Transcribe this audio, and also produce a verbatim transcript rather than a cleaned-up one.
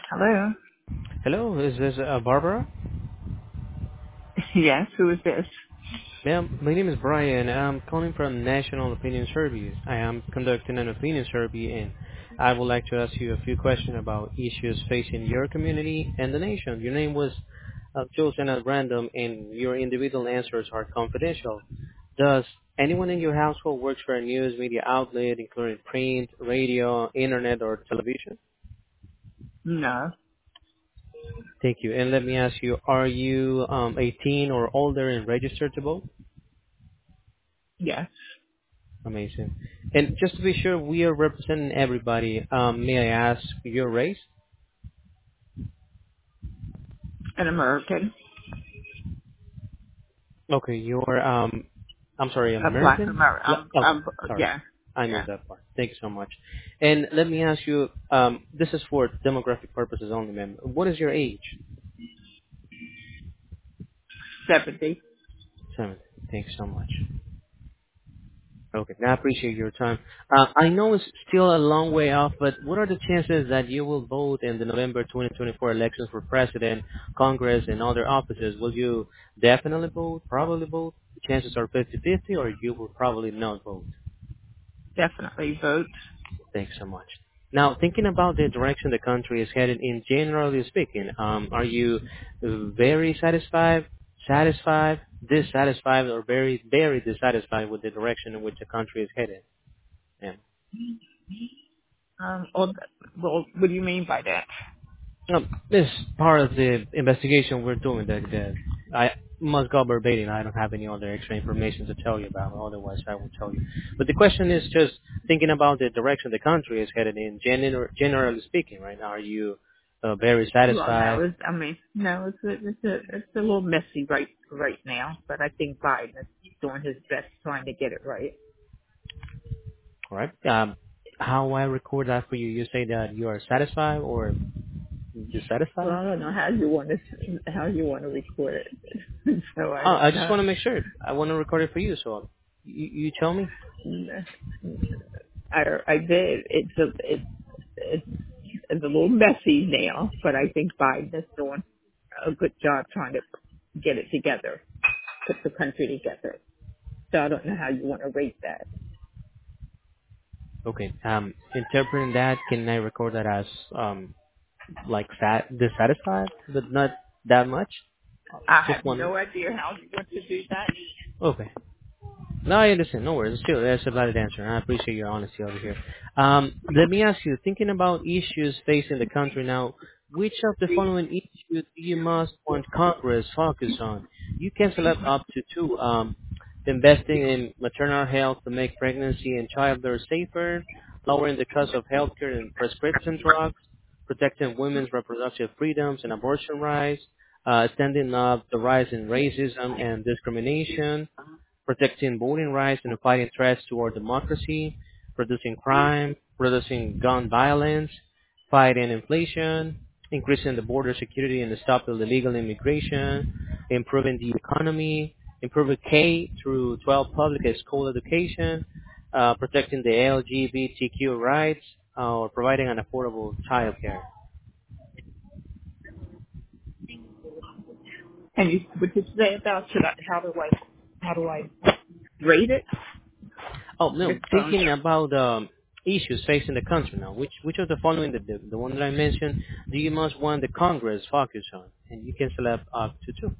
Hello. Hello, is this uh, Barbara? Yes, who is this? Ma'am, my name is Brian. I'm calling from National Opinion Survey. I am conducting an opinion survey and I would like to ask you a few questions about issues facing your community and the nation. Your name was uh, chosen at random and your individual answers are confidential. Does anyone in your household works for a news media outlet, including print, radio, internet, or television? No. Thank you. And let me ask you, are you um, eighteen or older and registered to vote? Yes. Amazing. And just to be sure, we are representing everybody. Um, may I ask your race? An American. Okay, you're um, I'm sorry, A black American. American. Bla- I'm, okay, I'm, sorry, yeah. I Yeah. missed that part. Thank you so much. And let me ask you, um, this is for demographic purposes only, ma'am. What is your age? seventy. Seven. Thanks so much. Okay, I appreciate your time. Uh, I know it's still a long way off, but what are the chances that you will vote in the November twenty twenty-four elections for president, Congress, and other offices? Will you definitely vote, probably vote? The chances are fifty-fifty, or you will probably not vote? Definitely vote. Thanks so much. Now, thinking about the direction the country is headed in, generally speaking, um, are you very satisfied, satisfied, dissatisfied, or very, very dissatisfied with the direction in which the country is headed? Yeah. Um, well, well, what do you mean by that? Um, this part of the investigation we're doing. That, that I must go verbatim. I don't have any other extra information to tell you about. Otherwise, I will tell you. But the question is just thinking about the direction the country is headed in. Gener- generally speaking, right now, are you uh, very Well, no, satisfied? it's, I mean, no, it's a, it's a, it's a little messy right, right now, but I think Biden is doing his best trying to get it right. All right. Um, how I record that for you? You say that you are satisfied or Well, dissatisfied? I don't know how you want to, how you want to record it. so I Oh, I don't just know. want to make sure. I want to record it for you. So you, you tell me. I, I did. It's a, it's, it's It's a little messy now, but I think Biden is doing a good job trying to get it together, put the country together. So I don't know how you want to rate that. Okay. Um, interpreting that, can I record that as um like sat dissatisfied, but not that much? I Just have one. no idea how you want to do that. Okay. No, I understand. No worries. Still, that's a valid answer. And I appreciate your honesty over here. Um, let me ask you, thinking about issues facing the country now, which of the following issues do you must want Congress focus on? You can select up to two. Um, investing in maternal health to make pregnancy and childbirth safer, lowering the cost of healthcare and prescription drugs, protecting women's reproductive freedoms and abortion rights, uh, standing up the rise in racism and discrimination, protecting voting rights and fighting threats toward democracy, reducing crime, reducing gun violence, fighting inflation, increasing the border security and stopping illegal immigration, improving the economy, improving K through twelve public school education, uh, protecting the L G B T Q rights, uh, or providing an affordable childcare. And you, what did you say about should I, how do I, how do I rate it? Oh, no, It's phone. thinking about um, issues facing the country now, which which of the following, the, the, the one that I mentioned, do you most want the Congress focus on? And you can select up to two.